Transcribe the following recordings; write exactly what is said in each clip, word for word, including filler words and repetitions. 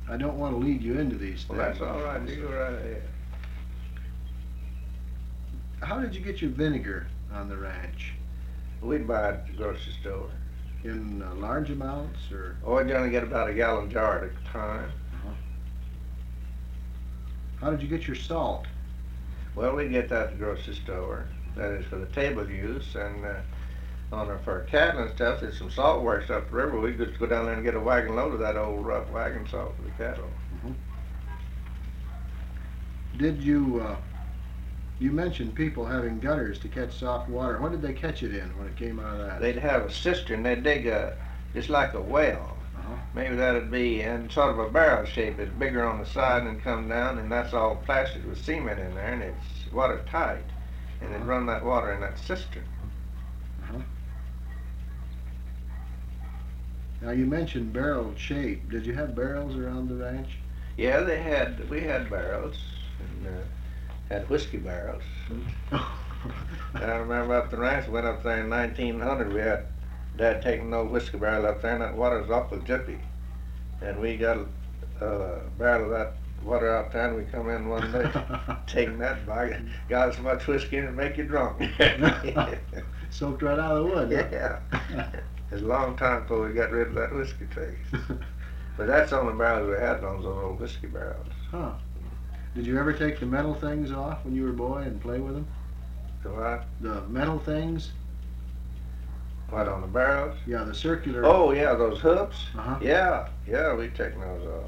I don't want to lead you into these things. Well, that's all right. You go right ahead. How did you get your vinegar on the ranch? We'd buy it at the grocery store. In uh, large amounts, or? Oh, we'd only get about a gallon jar at a time. Uh-huh. How did you get your salt? Well, we get that at the grocery store. That is for the table use, and uh, on our, for our cattle and stuff, there's some salt works up the river. We just go down there and get a wagon load of that old rough wagon salt for the cattle. Mm-hmm. Did you, uh, you mentioned people having gutters to catch soft water. What did they catch it in when it came out of that? They'd have a cistern. They'd dig a, just like a well. Uh-huh. Maybe that'd be in sort of a barrel shape. It's bigger on the side and come down, and that's all plastered with cement in there, and it's watertight. And they'd run that water in that cistern. Uh-huh. Now you mentioned barrel shape. Did you have barrels around the ranch? Yeah, they had. We had barrels, and uh, had whiskey barrels. And I remember up the ranch, went up there in nineteen hundred. We had Dad taking an old whiskey barrel up there, and that water was awful jippy. And we got a uh, barrel of that water out there, and we come in one day, taking that bag, got as much whiskey in it to make you drunk. Soaked right out of the wood. Yeah. It was a long time before we got rid of that whiskey taste. But that's the only barrels we had, on those old whiskey barrels. Huh. Did you ever take the metal things off when you were a boy and play with them? So what? The metal things? What, on the barrels? Yeah, the circular. Oh, yeah, those hoops? Uh-huh. Yeah, yeah, we'd taken those off.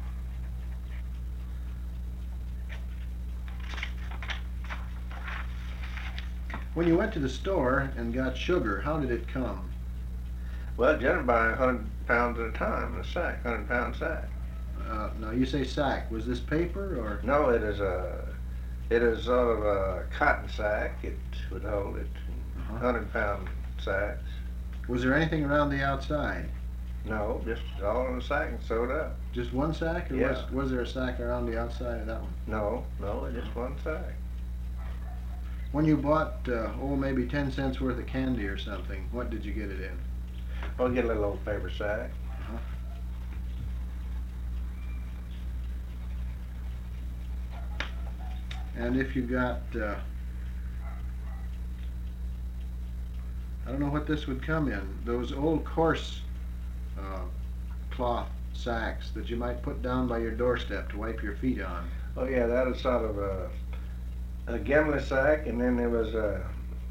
When you went to the store and got sugar, how did it come? Well, generally buy a hundred pounds at a time in a sack, hundred pound sack. Uh, now you say sack. Was this paper or? No, it is a, it is sort of a cotton sack. It would hold it, Uh-huh. hundred pound sacks. Was there anything around the outside? No, just all in a sack and sewed up. Just one sack, or Yeah. was, was there a sack around the outside of that one? No, no, just one sack. When you bought, uh, oh, maybe ten cents worth of candy or something, what did you get it in? Oh, get a little old paper sack. Uh-huh. And if you got, uh, I don't know what this would come in, those old coarse uh, cloth sacks that you might put down by your doorstep to wipe your feet on. Oh yeah, that was sort of a, a gimlet sack, and then there was a,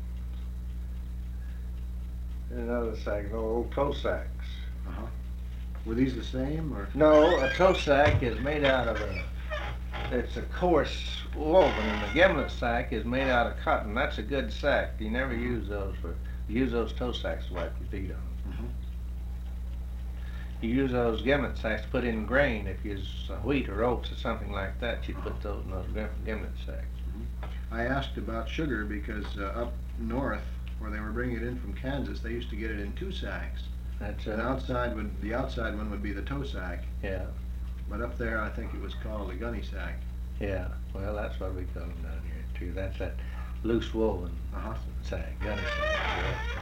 another sack, no, old toe sacks. Uh-huh. Were these the same, or? No, a toe sack is made out of a, it's a coarse woven, and the gimlet sack is made out of cotton. That's a good sack. You never use those for, you use those toe sacks to wipe your feet on. Mm-hmm. You use those gimlet sacks to put in grain. If you use wheat or oats or something like that, you put those in those gim- gimlet sacks. I asked about sugar because uh, up north, where they were bringing it in from Kansas, they used to get it in two sacks. That's An uh, outside would, the outside one would be the toe sack, yeah, but up there I think it was called a gunny sack. yeah. Well, that's what we call them down here too. That's that loose woven Uh-huh. sack, gunny sack. Yeah.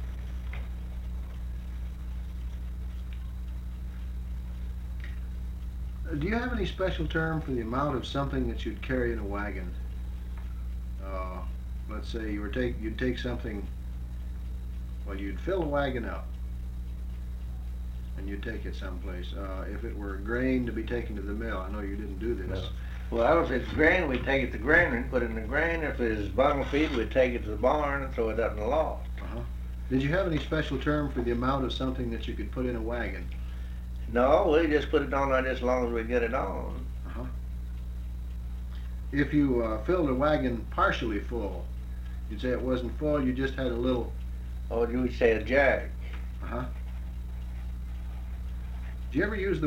Uh, Do you have any special term for the amount of something that you'd carry in a wagon? Uh, let's say you were take you'd take something. Well, you'd fill a wagon up, and you'd take it someplace. Uh, if it were grain to be taken to the mill, I know you didn't do this. No. Well, if it's grain, we'd take it to the granary and put it in the grain. If it's bottom feed, we'd take it to the barn and throw it up in the loft. Uh-huh. Did you have any special term for the amount of something that you could put in a wagon? No, we just put it on there just as long as we get it on. Uh-huh. If you uh, filled a wagon partially full, you'd say it wasn't full, you just had a little. Or you would say a jag. Uh-huh. Do you ever use the